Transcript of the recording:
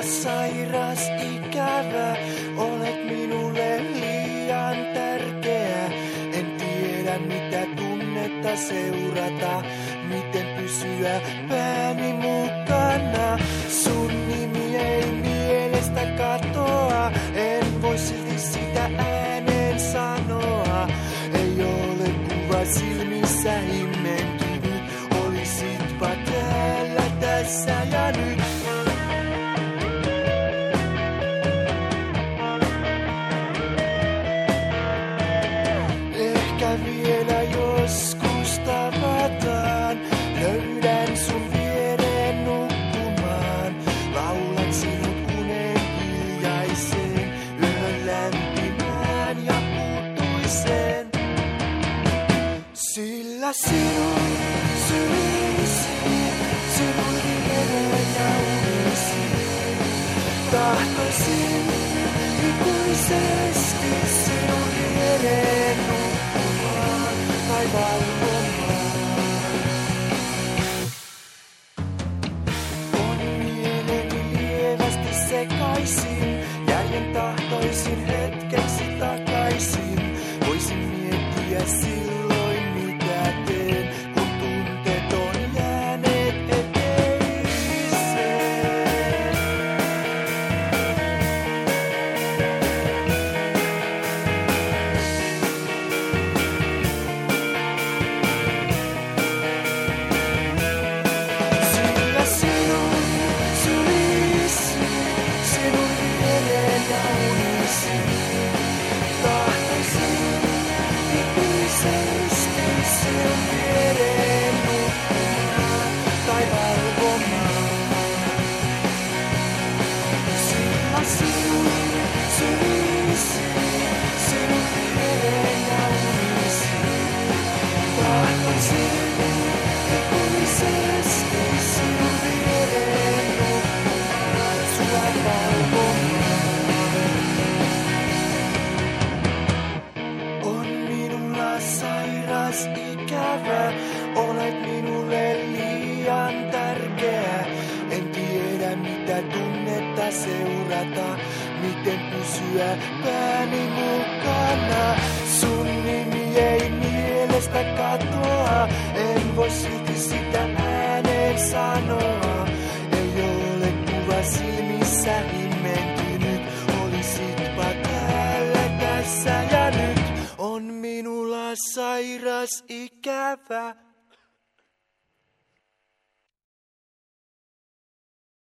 sairas ikävä, olet minulle liian tärkeä. En tiedä mitä tunnetta seurata, miten pysyä pääni mukana. Sun nimi ei mielestä katoa, en voi silti sitä ääneen sanoa. Ei ole kuva silmissä himmentynyt, olisitpa täällä tässä ja nyt. Ehkä vielä joskus tavataan, löydän sun viereen nukkumaan. Laulan sinut unen hiljaiseen, yön lämpimään ja uutuiseen. Sillä sinun syliisi, sinun viereen ja unisi. Tahtoisin ikuisesti sinun viereen nukkumaan tai valvomaan. On mieleni lievästi sekaisin, jäljen tahtoisin hetkeksi takaisin. Voisin miettiä silloin mitä teen, kun tunteet on jääneet eteiseen. Sillä sinun syliisi, sinun viereen ja unisi. Tahtoisin ikuisesti sinun viereen nukkumaan tai valvomaan. Sillä sinun syliisi, sinun viereen ja unisi. Tahtoisin ikuisesti sinun viereen nukkumaan, sua valvomaan. On minulla sairas ikävä, olet minulle liian tärkeä. En tiedä mitä tunnetta seurata, miten pysyä pääni mukana. Sun nimi ei mielestä katoa, en voi silti sitä ääneen sanoa. Ei ole kuva silmissä himmentynyt, olisitpa täällä tässä ja nyt. On minulla sairas ikävä.